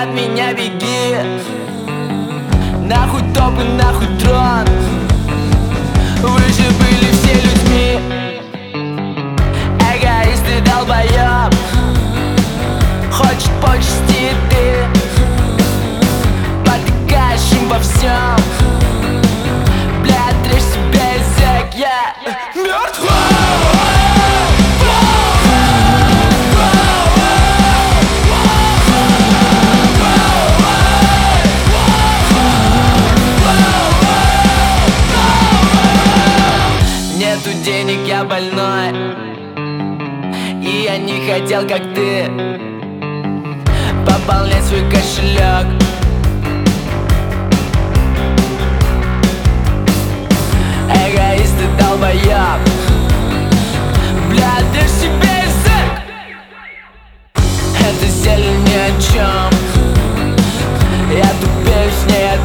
от меня беги. Нахуй топ и нахуй трон. Вы же были все людьми. Эгоист и долбоёб. Хочет почти ты. Потыкаешь им во всем. Бля, отрежь себе язык, я мертвый. Нету денег, я больной. И я не хотел, как ты, пополнять свой кошелек. Эгоист и долбоёб. Бля, отрежь себе язык. Это зелень ни о чем. Я тупею с ней